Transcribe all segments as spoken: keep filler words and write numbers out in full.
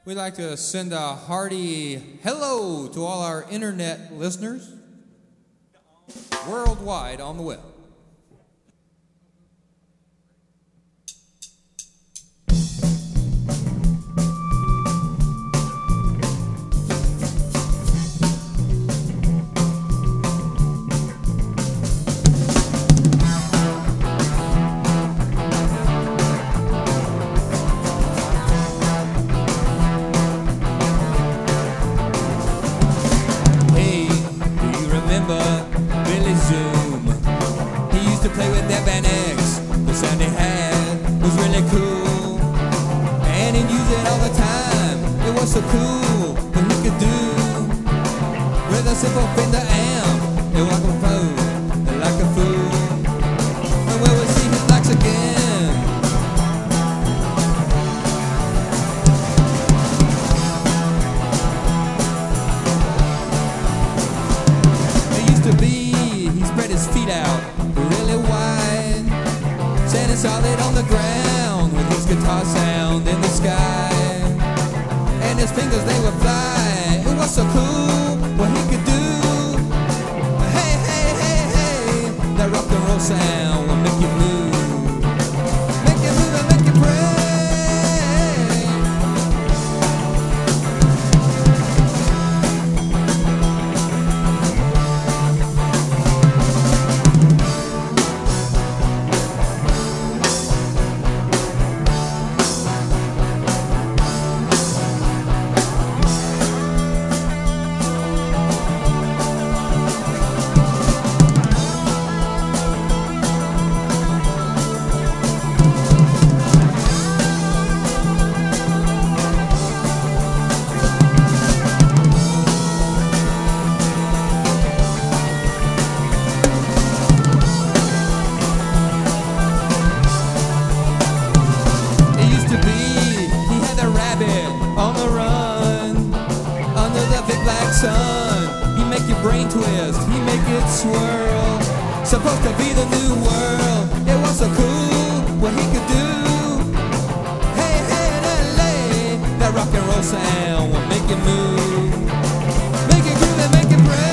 We'd like to send a hearty hello to all our internet listeners worldwide on the web. Billy Zoom, he used to play with that Band X. The sound he had was really cool, and he'd use it all the time. It was so cool what he could do with a simple Fender amp. It was a fool, like a fool. And when we see his likes again, to be, he spread his feet out really wide, standing solid on the ground with his guitar sound in the sky, and his fingers they would fly. It was so cool what he could do. Hey, hey, hey, hey, that rock and roll sound will make you move, make you move and make you pray. On the run, under the big black sun, he make your brain twist, he make it swirl. Supposed to be the new world. It was so cool what he could do. Hey, hey, in L A, that rock and roll sound will make you move, make it groove and make it break.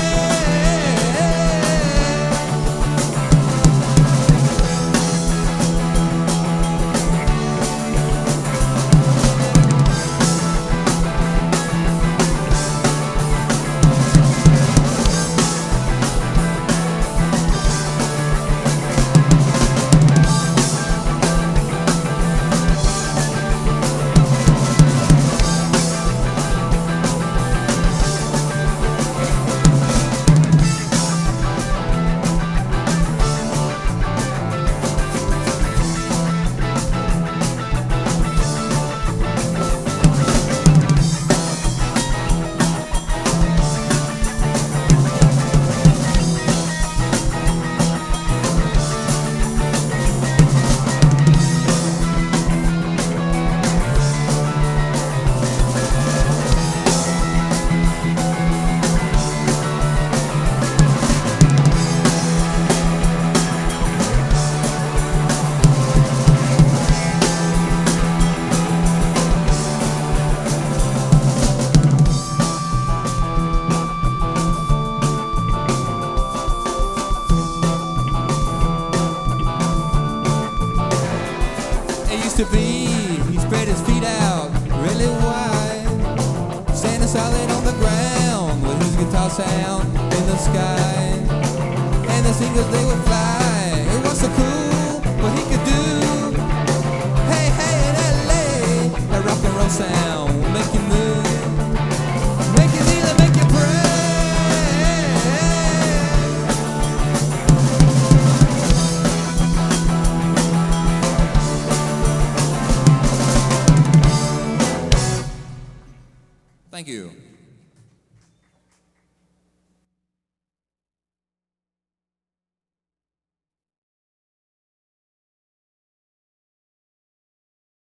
To be, he spread his feet out really wide, standing solid on the ground with his guitar sound in the sky, and the singers they would fly. It was so cool what he could do. Hey, hey, in L A, that rock and roll sound will make you move, make you kneel and make you pray. Thank you.